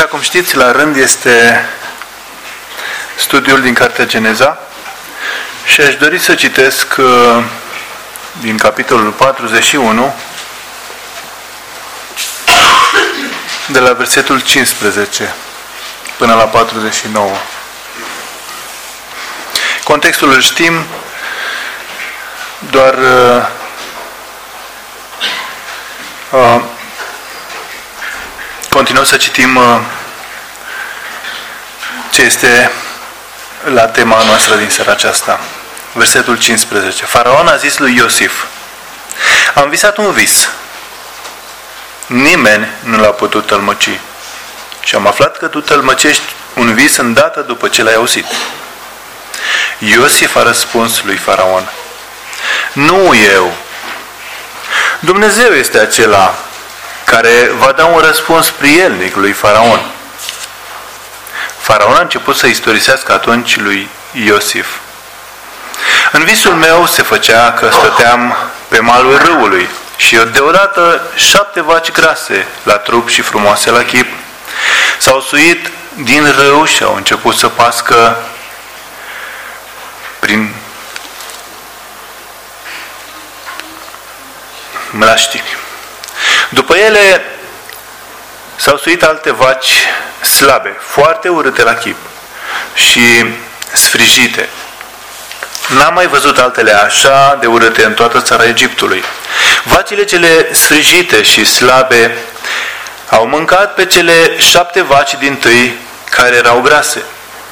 cum știți, la rând este studiul din Cartea Geneza și aș dori să citesc din capitolul 41 de la versetul 15 până la 49. Contextul îl știm, doar continuăm să citim ce este la tema noastră din seara aceasta. Versetul 15. Faraon a zis lui Iosif: am visat un vis. Nimeni nu l-a putut tălmăci. Și am aflat că tu tălmăcești un vis îndată după ce l-ai auzit. Iosif a răspuns lui Faraon: nu eu. Dumnezeu este acela care va da un răspuns prielnic lui Faraon. Faraon a început să istorisească atunci lui Iosif: în visul meu se făcea că stăteam pe malul râului și deodată 7 vaci grase la trup și frumoase la chip s-au suit din râu și au început să pască prin mlaștini. După ele s-au suit alte vaci slabe, foarte urâte la chip și sfrijite. N-am mai văzut altele așa de urâte în toată țara Egiptului. Vacile cele sfrijite și slabe au mâncat pe cele 7 vaci dintâi care erau grase.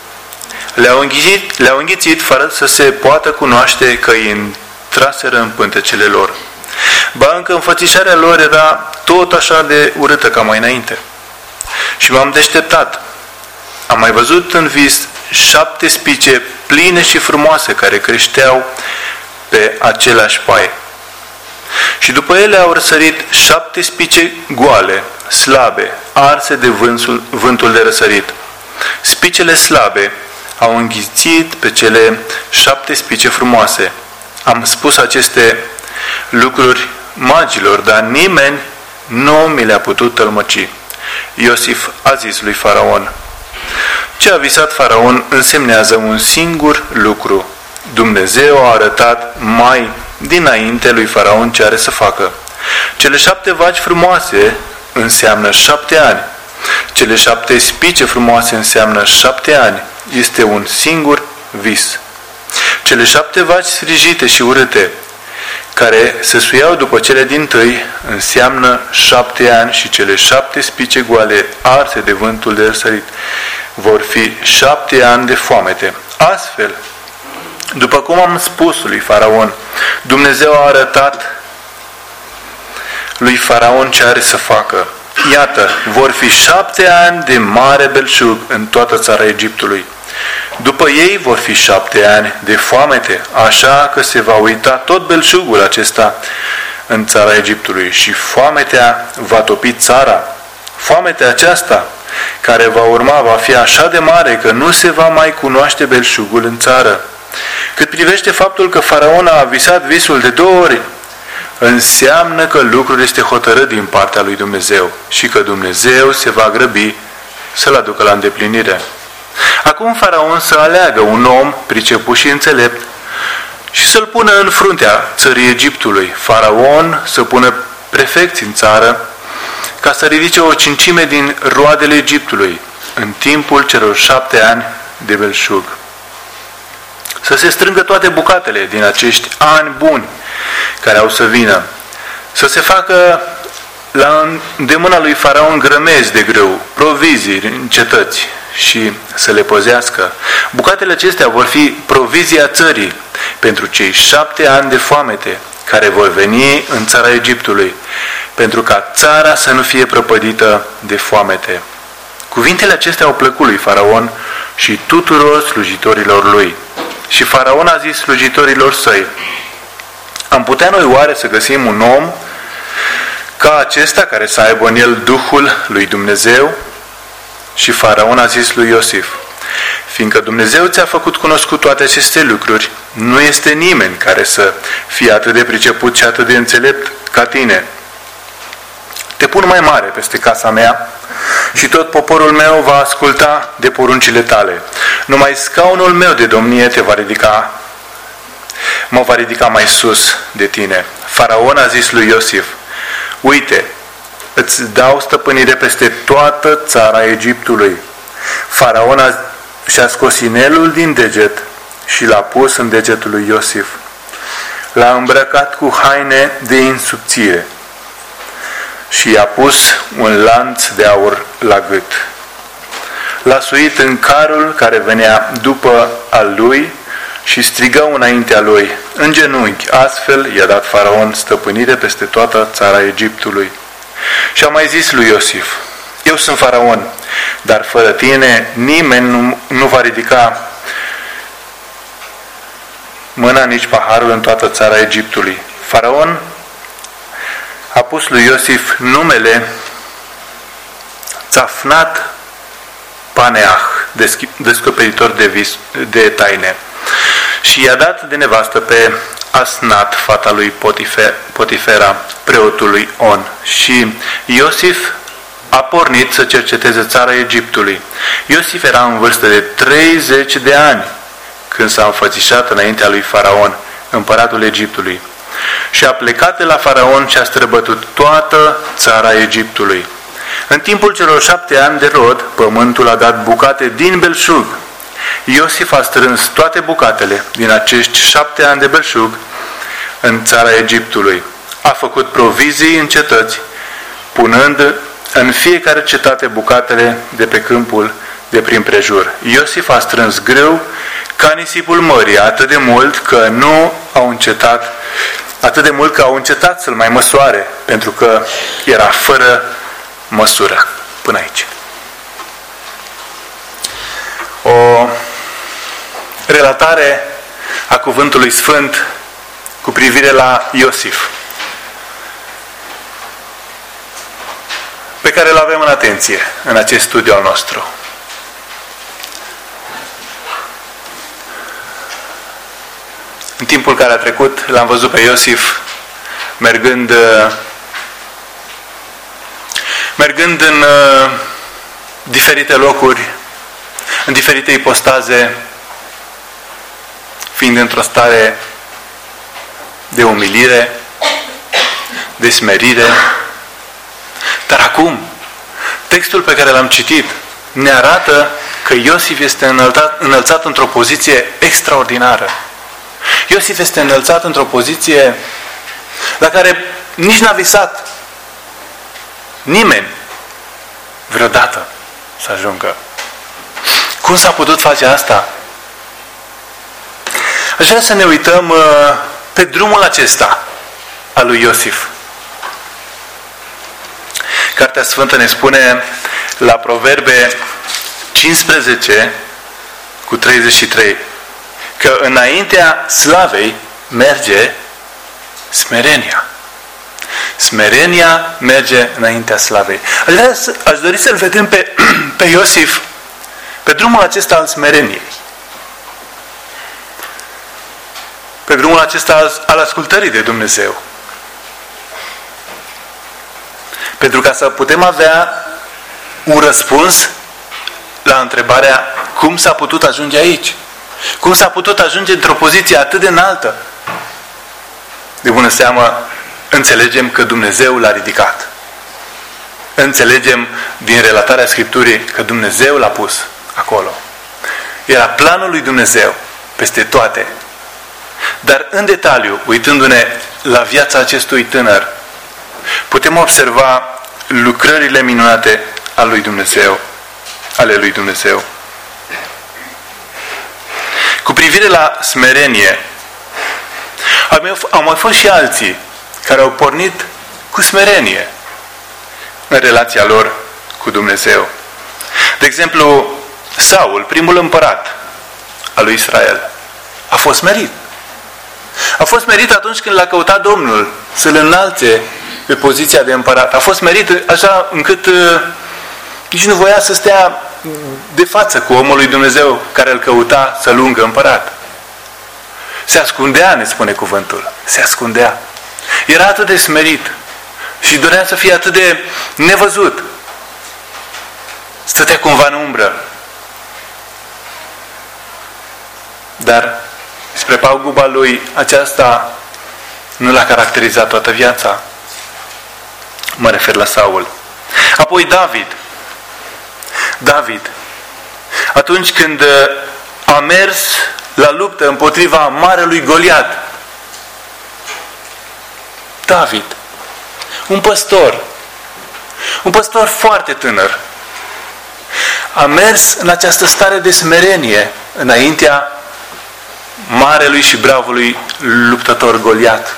Le-au înghițit fără să se poată cunoaște că îi intraseră în pântecele lor. Ba încă înfățișarea lor era tot așa de urâtă ca mai înainte. Și m-am deșteptat. Am mai văzut în vis 7 spice pline și frumoase care creșteau pe aceleași paie. Și după ele au răsărit 7 spice goale, slabe, arse de vântul de răsărit. Spicele slabe au înghițit pe cele 7 spice frumoase. Am spus aceste lucruri magilor, dar nimeni nu mi le-a putut tălmăci. Iosif a zis lui Faraon: ce a visat Faraon însemnează un singur lucru. Dumnezeu a arătat mai dinainte lui Faraon ce are să facă. Cele 7 vaci frumoase înseamnă 7 ani. Cele 7 spice frumoase înseamnă 7 ani. Este un singur vis. Cele 7 vaci sfrijite și urâte care se suiau după cele dintâi înseamnă 7 ani și cele 7 spice goale arse de vântul de răsărit vor fi 7 ani de foamete. Astfel, după cum am spus lui Faraon, Dumnezeu a arătat lui Faraon ce are să facă. Iată, vor fi 7 ani de mare belșug în toată țara Egiptului. După ei vor fi 7 ani de foamete, așa că se va uita tot belșugul acesta în țara Egiptului și foametea va topi țara. Foametea aceasta care va urma va fi așa de mare că nu se va mai cunoaște belșugul în țară. Cât privește faptul că Faraon a visat visul de 2 ori, înseamnă că lucrul este hotărât din partea lui Dumnezeu și că Dumnezeu se va grăbi să-l aducă la îndeplinire. Acum Faraon să aleagă un om priceput și înțelept și să-l pună în fruntea țării Egiptului. Faraon să pună prefecți în țară ca să ridice o cincime din roadele Egiptului în timpul celor 7 ani de belșug. Să se strângă toate bucatele din acești ani buni care au să vină. Să se facă la îndemâna lui Faraon grămezi de grâu, provizii în cetăți și să le păzească. Bucatele acestea vor fi provizia țării pentru cei 7 ani de foamete care vor veni în țara Egiptului, pentru ca țara să nu fie prăpădită de foamete. Cuvintele acestea au plăcut lui Faraon și tuturor slujitorilor lui. Și Faraon a zis slujitorilor săi: am putea noi oare să găsim un om ca acesta care să aibă în el Duhul lui Dumnezeu? Și Faraon a zis lui Iosif: fiindcă Dumnezeu ți-a făcut cunoscut toate aceste lucruri, nu este nimeni care să fie atât de priceput și atât de înțelept ca tine. Te pun mai mare peste casa mea și tot poporul meu va asculta de poruncile tale. Numai scaunul meu de domnie mă va ridica mai sus de tine. Faraon a zis lui Iosif: uite, îți dau stăpânire peste toată țara Egiptului. Faraon și-a scos inelul din deget și l-a pus în degetul lui Iosif. L-a îmbrăcat cu haine de insubțire și i-a pus un lanț de aur la gât. L-a suit în carul care venea după al lui și strigă înaintea lui în genunchi. Astfel i-a dat Faraon stăpânire peste toată țara Egiptului. Și a mai zis lui Iosif: eu sunt Faraon, dar fără tine nimeni nu va ridica mâna nici paharul în toată țara Egiptului. Faraon a pus lui Iosif numele Țafnat Paneah, descoperitor de taine, și i-a dat de nevastă pe Asnat, fata lui Potifera, preotului On. Și Iosif a pornit să cerceteze țara Egiptului. Iosif era în vârstă de 30 de ani când s-a înfățișat înaintea lui Faraon, împăratul Egiptului. Și a plecat de la Faraon și a străbătut toată țara Egiptului. În timpul celor 7 ani de rod, pământul a dat bucate din belșug. Iosif a strâns toate bucatele din acești 7 ani de belșug în țara Egiptului. A făcut provizii în cetăți, punând în fiecare cetate bucatele de pe câmpul de prin prejur. Iosif a strâns grâu ca nisipul mării, atât de mult că au încetat să-l mai măsoare, pentru că era fără măsură. Până aici. O relatare a Cuvântului Sfânt cu privire la Iosif, pe care îl avem în atenție în acest studiu al nostru. În timpul care a trecut, l-am văzut pe Iosif mergând în diferite locuri, în diferite ipostaze, fiind într-o stare de umilire, de smerire. Dar acum, textul pe care l-am citit ne arată că Iosif este înălțat într-o poziție extraordinară. Iosif este înălțat într-o poziție la care nici n-a visat nimeni vreodată să ajungă. Cum s-a putut face asta? Aș vrea să ne uităm pe drumul acesta al lui Iosif. Cartea Sfântă ne spune la Proverbe 15 cu 33 că înaintea slavei merge smerenia. Smerenia merge înaintea slavei. Aș dori să-l vedem pe Iosif pe drumul acesta al smereniei. Pe drumul acesta al ascultării de Dumnezeu. Pentru ca să putem avea un răspuns la întrebarea cum s-a putut ajunge aici? Cum s-a putut ajunge într-o poziție atât de înaltă? De bună seamă, înțelegem că Dumnezeu l-a ridicat. Înțelegem din relatarea Scripturii că Dumnezeu l-a pus acolo. Era planul lui Dumnezeu peste toate. Dar în detaliu, uitându-ne la viața acestui tânăr, putem observa lucrările minunate ale lui Dumnezeu. Cu privire la smerenie, au mai fost și alții care au pornit cu smerenie în relația lor cu Dumnezeu. De exemplu, Saul, primul împărat al lui Israel, a fost smerit. A fost smerit atunci când l-a căutat Domnul să-l înalțe pe poziția de împărat. A fost smerit așa încât nici nu voia să stea de față cu omul lui Dumnezeu care îl căuta să-l ungă împărat. Se ascundea, ne spune cuvântul. Se ascundea. Era atât de smerit și dorea să fie atât de nevăzut. stătea cumva în umbră. Dar spre paguba lui, aceasta nu l-a caracterizat toată viața. Mă refer la Saul. Apoi David, atunci când a mers la luptă împotriva marelui Goliat. David, un păstor foarte tânăr, a mers în această stare de smerenie înaintea marelui și bravului luptător Goliat.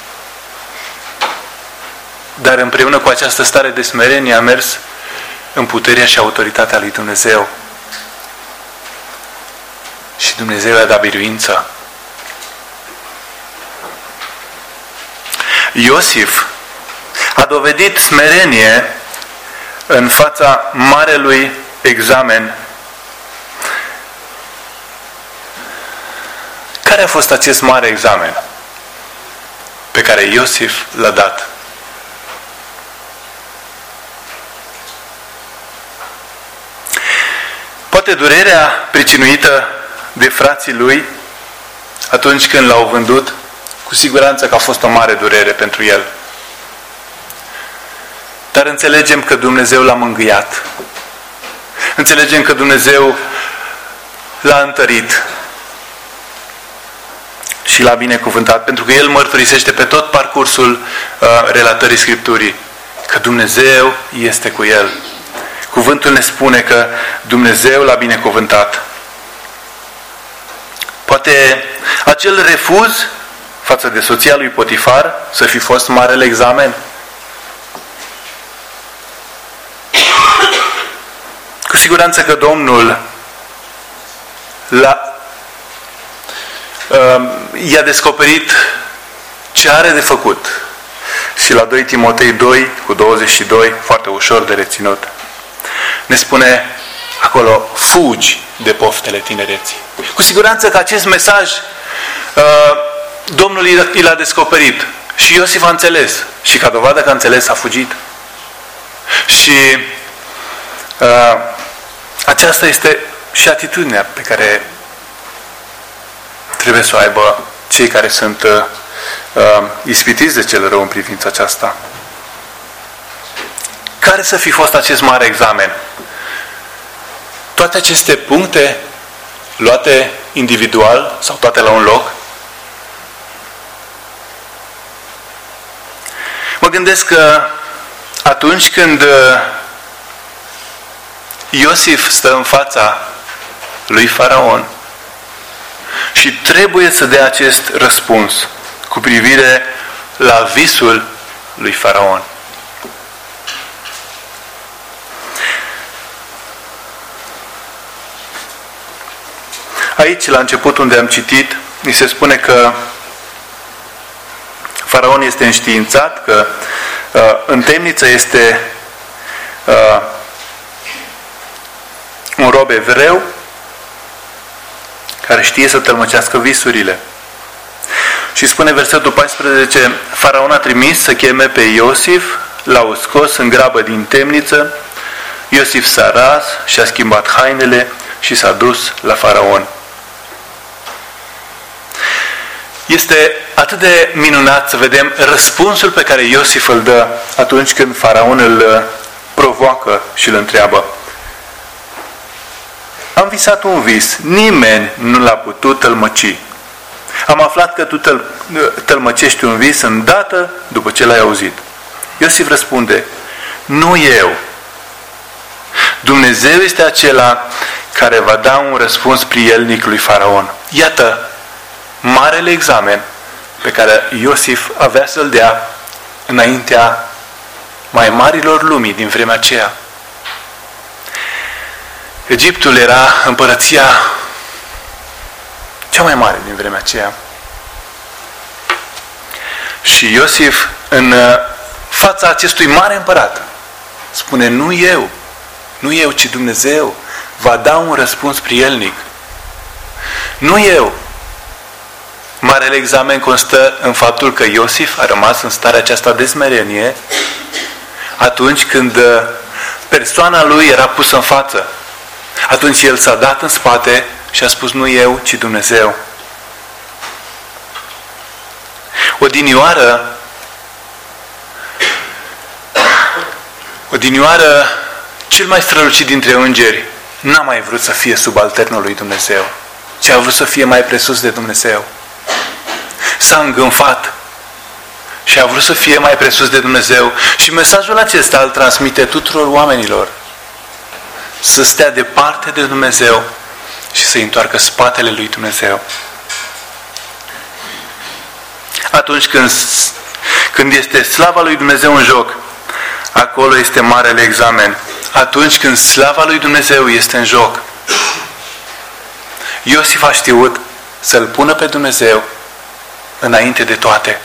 Dar împreună cu această stare de smerenie a mers în puterea și autoritatea lui Dumnezeu. Și Dumnezeu i-a dat biruință. Iosif a dovedit smerenie în fața marelui examen. Care a fost acest mare examen pe care Iosif l-a dat? Poate durerea pricinuită de frații lui atunci când l-au vândut, cu siguranță că a fost o mare durere pentru el. Dar înțelegem că Dumnezeu l-a mângâiat. Înțelegem că Dumnezeu l-a întărit și l-a binecuvântat, pentru că el mărturisește pe tot parcursul relatării Scripturii că Dumnezeu este cu el. Cuvântul ne spune că Dumnezeu l-a binecuvântat. Poate acel refuz față de soția lui Potifar să fi fost marele examen? Cu siguranță că Domnul i-a descoperit ce are de făcut. Și la 2 Timotei 2 cu 22, foarte ușor de reținut, ne spune acolo: fugi de poftele tinereții. Cu siguranță că acest mesaj Domnul i l-a descoperit și Iosif a înțeles. Și ca dovadă că a înțeles, a fugit. Și aceasta este și atitudinea pe care trebuie să o aibă cei care sunt ispitiți de cel rău în privința aceasta. Care să fi fost acest mare examen? Toate aceste puncte luate individual sau toate la un loc? Mă gândesc că atunci când Iosif stă în fața lui Faraon și trebuie să dea acest răspuns cu privire la visul lui Faraon. Aici, la început, unde am citit, ni se spune că Faraon este înștiințat, că în temniță este un rob evreu care știe să tălmăcească visurile. Și spune versetul 14: Faraon a trimis să cheme pe Iosif, l-au scos în grabă din temniță, Iosif s-a ras și a schimbat hainele și s-a dus la Faraon. Este atât de minunat să vedem răspunsul pe care Iosif îl dă atunci când Faraon îl provoacă și îl întreabă. Am visat un vis, nimeni nu l-a putut tălmăci. Am aflat că tu tălmăcești un vis îndată după ce l-ai auzit. Iosif răspunde: nu eu. Dumnezeu este acela care va da un răspuns prielnic lui Faraon. Iată marele examen pe care Iosif avea să-l dea înaintea mai marilor lumii din vremea aceea. Egiptul era împărăția cea mai mare din vremea aceea. Și Iosif, în fața acestui mare împărat, spune: nu eu, ci Dumnezeu va da un răspuns prielnic. Nu eu. Marele examen constă în faptul că Iosif a rămas în starea aceasta de smerenie atunci când persoana lui era pusă în față. Atunci el s-a dat în spate și a spus: nu eu, ci Dumnezeu. Odinioară, cel mai strălucit dintre îngeri n-a mai vrut să fie subalternul lui Dumnezeu, ci a vrut să fie mai presus de Dumnezeu. S-a îngânfat și a vrut să fie mai presus de Dumnezeu. Și mesajul acesta îl transmite tuturor oamenilor: să stea departe de Dumnezeu și să-i întoarcă spatele lui Dumnezeu. Atunci când este slava lui Dumnezeu în joc, acolo este marele examen. Atunci când slava lui Dumnezeu este în joc. Iosif a știut să-L pună pe Dumnezeu înainte de toate.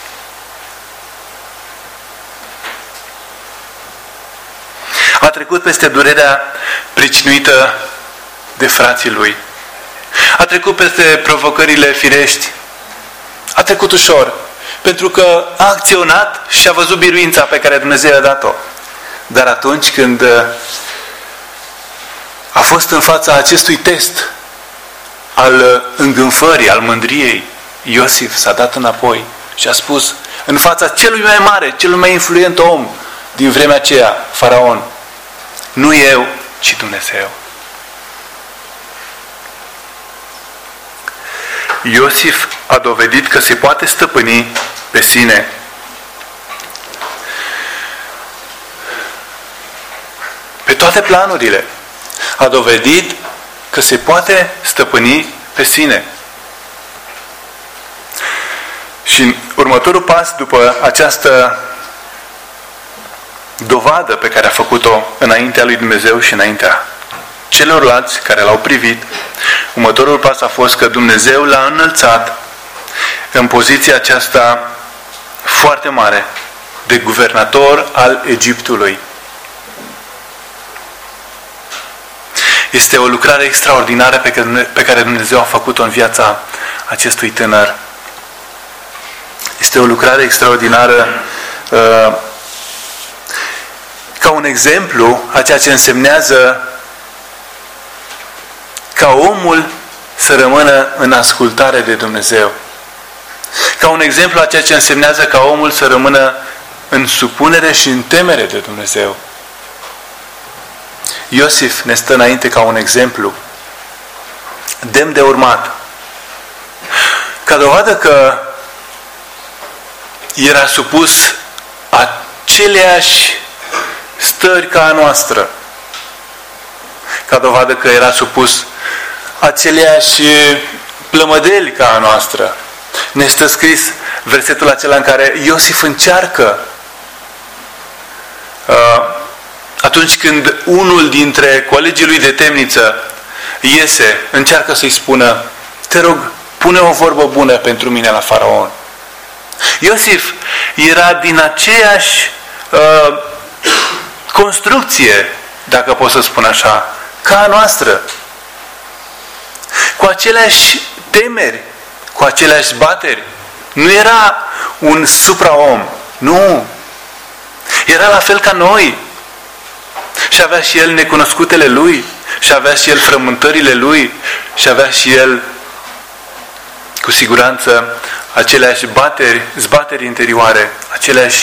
A trecut peste durerea pricinuită de frații lui. A trecut peste provocările firești. A trecut ușor, pentru că a acționat și a văzut biruința pe care Dumnezeu i-a dat-o. Dar atunci când a fost în fața acestui test al îngânfării, al mândriei, Iosif s-a dat înapoi și a spus în fața celui mai mare, celui mai influent om din vremea aceea, Faraon: nu eu, ci Dumnezeu. Iosif a dovedit că se poate stăpâni pe sine. Pe toate planurile. A dovedit că se poate stăpâni pe sine. Și următorul pas după această dovadă pe care a făcut-o înaintea lui Dumnezeu și înaintea celorlalți care l-au privit, următorul pas a fost că Dumnezeu l-a înălțat în poziția aceasta foarte mare de guvernator al Egiptului. Este o lucrare extraordinară pe care Dumnezeu a făcut-o în viața acestui tânăr. Este o lucrare extraordinară ca un exemplu a ceea ce însemnează ca omul să rămână în ascultare de Dumnezeu. Ca un exemplu a ceea ce însemnează ca omul să rămână în supunere și în temere de Dumnezeu. Iosif ne stă înainte ca un exemplu demn de urmat. Ca dovadă că era supus aceleași stări ca a noastră. Ca dovadă că era supus aceleași plămădeli ca a noastră. Ne stă scris versetul acela în care Iosif încearcă atunci când unul dintre colegii lui de temniță iese, încearcă să-i spună: te rog, pune o vorbă bună pentru mine la Faraon. Iosif era din aceeași construcție, dacă pot să spun așa, ca a noastră. Cu aceleași temeri, cu aceleași bateri. Nu era un supraom. Nu. Era la fel ca noi. Și avea și el necunoscutele lui. Și avea și el frământările lui. Și avea și el, cu siguranță, aceleași zbateri interioare, aceleași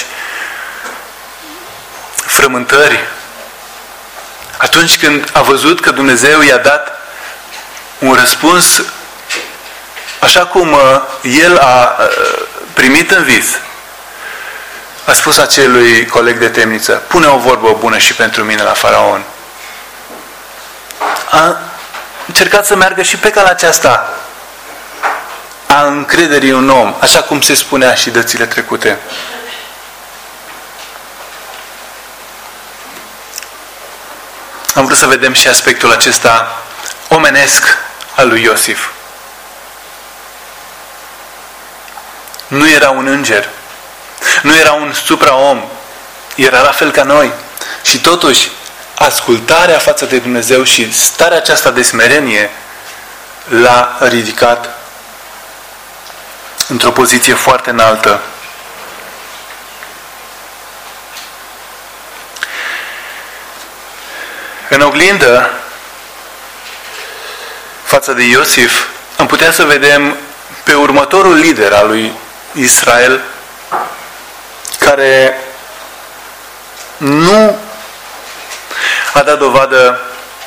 frământări. Atunci când a văzut că Dumnezeu i-a dat un răspuns așa cum el a primit în vis, a spus acelui coleg de temniță: pune o vorbă bună și pentru mine la Faraon. A încercat să meargă și pe calea aceasta a încrederii în om, așa cum se spunea și dățile trecute. Am vrut să vedem și aspectul acesta omenesc al lui Iosif. Nu era un înger, nu era un supraom, era la fel ca noi. Și totuși, ascultarea față de Dumnezeu și starea aceasta de smerenie l-a ridicat într-o poziție foarte înaltă. În oglindă, față de Iosif, am putea să vedem pe următorul lider al lui Israel, care nu a dat dovadă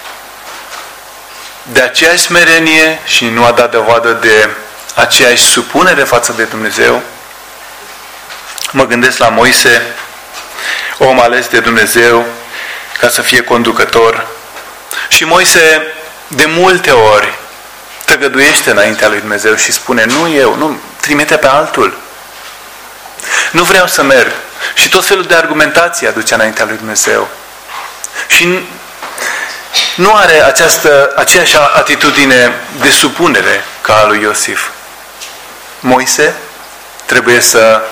de aceeași smerenie și nu a dat dovadă de aceeași supunere față de Dumnezeu. Mă gândesc la Moise, om ales de Dumnezeu ca să fie conducător. Și Moise de multe ori tăgăduiește înaintea lui Dumnezeu și spune: nu eu, nu, trimite pe altul. Nu vreau să merg. Și tot felul de argumentații aduce înaintea lui Dumnezeu. Și nu are aceeași atitudine de supunere ca a lui Iosif. Moise trebuie să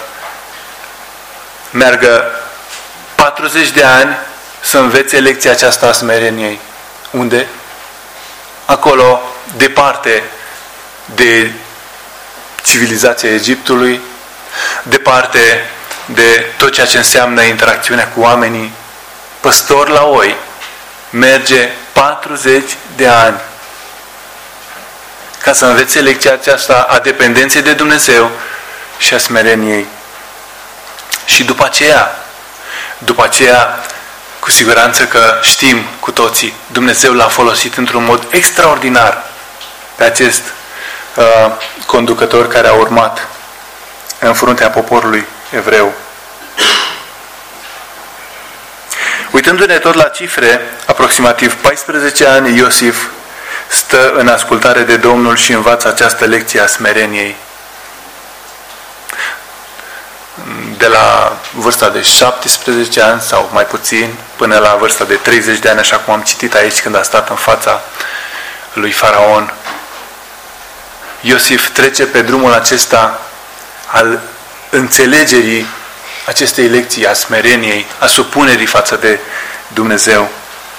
meargă 40 de ani să învețe lecția aceasta a smereniei. Unde? Acolo, departe de civilizația Egiptului, departe de tot ceea ce înseamnă interacțiunea cu oamenii. Păstor la oi merge 40 de ani ca să învețe lecția aceasta a dependenței de Dumnezeu și a smereniei. Și după aceea, cu siguranță că știm cu toții, Dumnezeu l-a folosit într-un mod extraordinar pe acest conducător care a urmat în fruntea poporului evreu. Uitându-ne tot la cifre, aproximativ 14 ani Iosif stă în ascultare de Domnul și învață această lecție a smereniei. De la vârsta de 17 ani sau mai puțin, până la vârsta de 30 de ani, așa cum am citit aici când a stat în fața lui Faraon. Iosif trece pe drumul acesta al înțelegerii acestei lecții a smereniei, a supunerii față de Dumnezeu.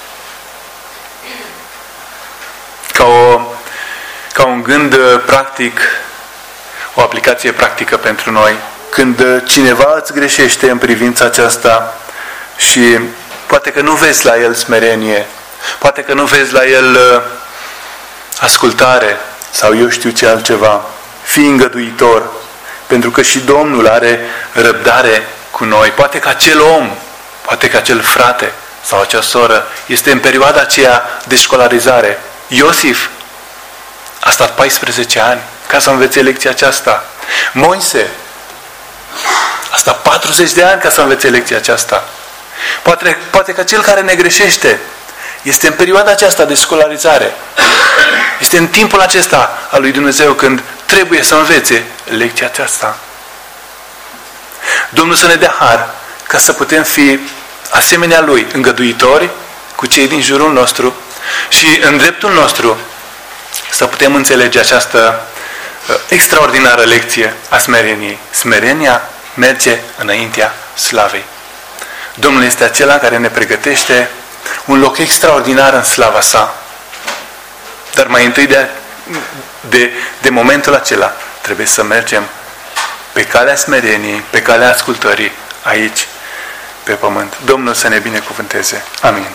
Ca un gând practic, o aplicație practică pentru noi, când cineva îți greșește în privința aceasta și poate că nu vezi la el smerenie, poate că nu vezi la el ascultare sau eu știu ce altceva, fii îngăduitor, pentru că și Domnul are răbdare cu noi. Poate că acel om, poate că acel frate sau acea soră este în perioada aceea de școlarizare. Iosif a stat 14 ani ca să învețe lecția aceasta. Moise a stat 40 de ani ca să învețe lecția aceasta. Poate că cel care ne greșește este în perioada aceasta de școlarizare. Este în timpul acesta al lui Dumnezeu când trebuie să învețe lecția aceasta. Domnul să ne dea har ca să putem fi asemenea Lui, îngăduitori cu cei din jurul nostru și în dreptul nostru să putem înțelege această extraordinară lecție a smereniei. Smerenia merge înaintea slavei. Domnul este acela care ne pregătește un loc extraordinar în slava sa. Dar mai întâi de momentul acela trebuie să mergem pe calea smereniei, pe calea ascultării aici pe pământ. Domnul să ne binecuvânteze. Amin.